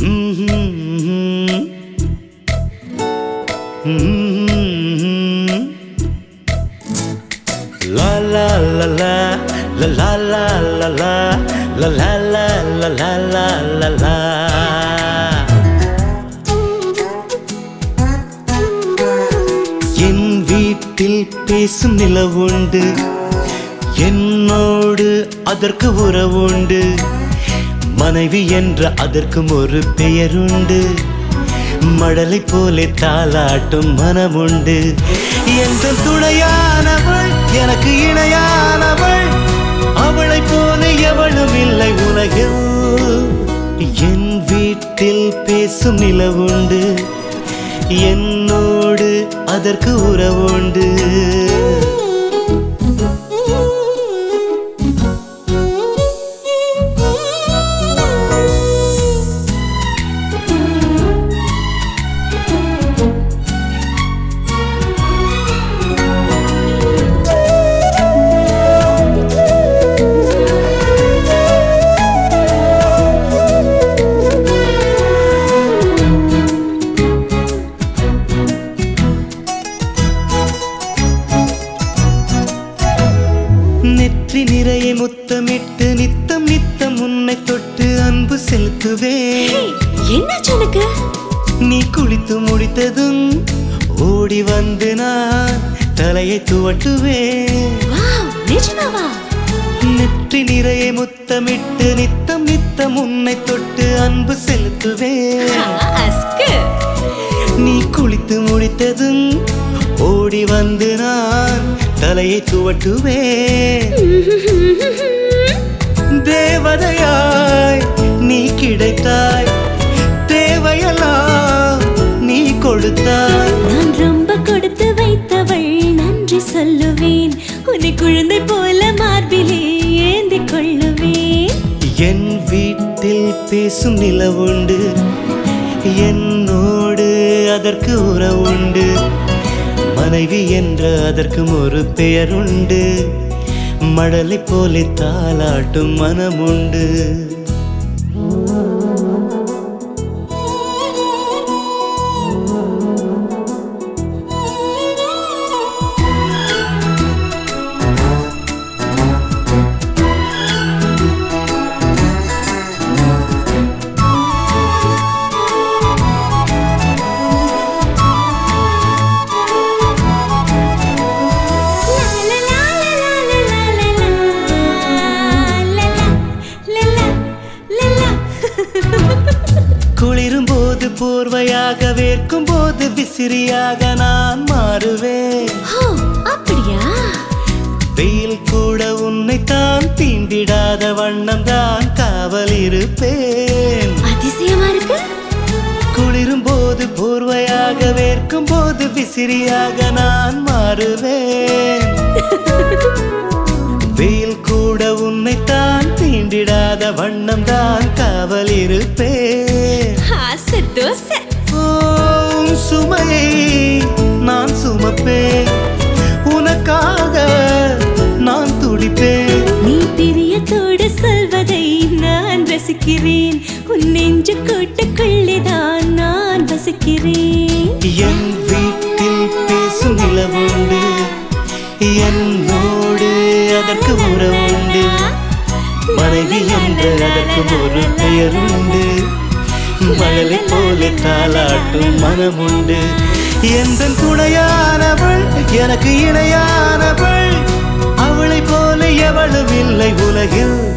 La la la la la la la la la la la la la la la la la. என் வீட்டில் பேசும் நிலவுண்டு, என்னோடு அதற்கு உறவுண்டு, மனைவி என்ற அதற்கும் ஒரு பெயருண்டு, மடலை போலே தாலாட்டும் மனமுண்டு. எந்த துணையானவள் எனக்கு இணையானவள், அவளை போல எவளும் இல்லை உலகில். என் வீட்டில் பேசும் நிலவுண்டு, என்னோடு அதற்கு உறவுண்டு. நெற்றி நிறைய முத்தமிட்டு நித்தம் நித்தம் உன்னை தொட்டு அன்பு செலுத்துவேன். என்ன சொன்னக்கு? நீ குளித்து முடித்ததும் ஓடி வந்து நான் தலையை துவட்டுவேன். நிஜமாவா? நெற்றி நிறைய முத்தமிட்டு நித்தம் நித்தம் உன்னை தொட்டு அன்பு செலுத்துவேன். நீ குளித்து முடித்ததும் ஓடி வந்து நான் தலையை துவட்டுவேன். தேவதையாய் நீ கிடைத்தாய், தேவையெல்லாம் நீ கொடுத்தாய். நான் ரொம்ப கொடுத்து வைத்தவள், நன்றி சொல்லுவேன். உன்னை குழந்தை போல மார்பிலே ஏந்தி கொள்ளுவேன். என் வீட்டில் பேசும் நிலவுண்டு, என்னோடு அதற்கு உறவுண்டு, மனைவி என்ற அதற்கும் ஒரு பெயருண்டு, மடலை போலே தாலாட்டும் மனமுண்டு. குளிரும் போது போர்வையாக, வேர்க்கும் போது விசிறியாக நான் மாறுவேன். அப்படியா? வெயில் கூட உன்னை தான் தீண்டிடாத வண்ணம் தான் காவல் இருப்பேன். அதிசயமா இருக்கு. குளிரும் போது போர்வையாக, வேர்க்கும் போது விசிறியாக நான் மாறுவேன். வெயில் கூட உன்னை தான் தீண்டிடாத வண்ணம் தான் காவல் இருப்பேன். சுமையை நான் சுமப்பேன், உனக்காக நான் துடிப்பேன். நீ பிரியத்தோடு சொல்வதை நான் ரசிக்கிறேன், உன் நெஞ்சு கூட்டுக்குள்ளேதான் நான் வசிக்கிறேன். என் வீட்டில் பேசும் நிலவுண்டு, என்னோடு அதற்கு உறவுண்டு, மனைவி என்ற அதற்கு ஒரு பெயருண்டு, மழலை போல தாலாட்டும் மனமுண்டு. எந்த துணையானவள் எனக்கு இணையானவள், அவளை போல எவளும் இல்லை உலகில்.